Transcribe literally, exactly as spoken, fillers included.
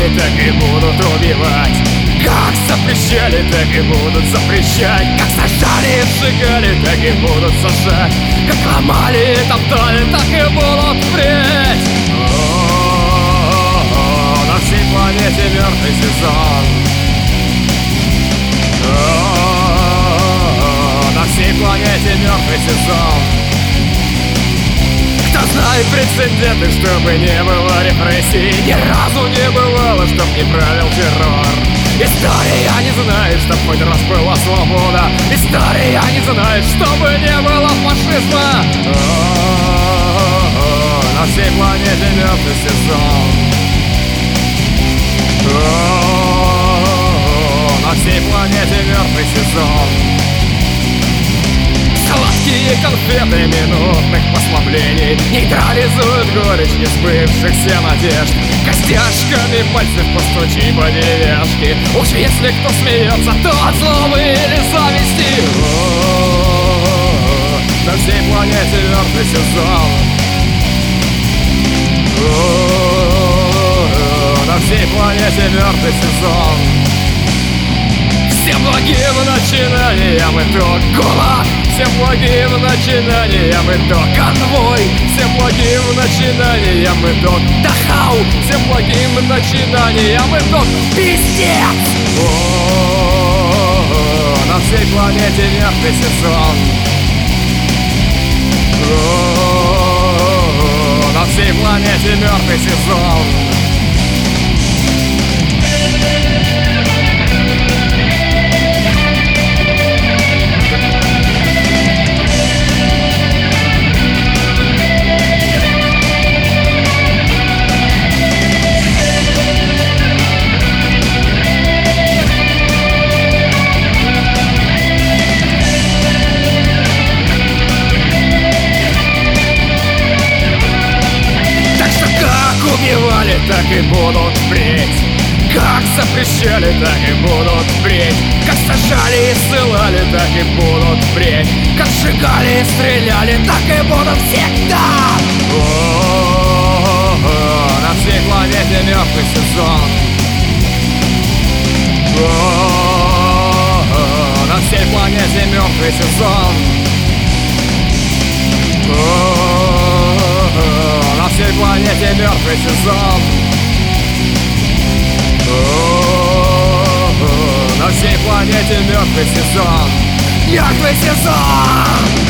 запрещали, так и будут убивать. Как запрещали, так и будут запрещать. Как сажали и сжигали, так и будут сажать. Как ломали и топтали, так и будут впредь. О-о-о, на всей планете мертвый сезон. О-о-о, на всей планете мертвый сезон. Кто знает прецеденты, чтобы не было репрессий? Ни разу не бывало, чтоб не правил террор. История не знает, чтоб хоть раз была свобода. История не знает, чтобы не было фашизма. О-о-о, на всей планете мертвый сезон. О-о-о, на всей планете мертвый сезон. Сладкие конфеты минутных послаблений нейтрализуют горечь несбывшихся надежд. Костяшками пальцев постучи по деревяшке. Уж если кто смеется, то от злобы или зависти. О-о-о, на всей планете мертвый сезон. О-о-о, на всей планете мертвый сезон. Всем благим начинаниям итог ГУЛАГ. Всем благим начинаниям итог конвой. Всем благим начинаниям итог Дахау. Всем благим начинаниям итог пиздец. О-о-о, на всей планете мертвый сезон. О-о-о, на всей планете мертвый сезон. Убивали, так и будут впредь. Как запрещали, так и будут впредь. Как сажали и ссылали, так и будут впредь. Как сжигали и стреляли, так и будут всегда. О-о-о, на всей планете мертвый сезон. О-о-о, на всей планете мертвый сезон. О-о-о, на всей планете мертвый сезон. О-о-о, на всей планете мертвый сезон. Мертвый сезон.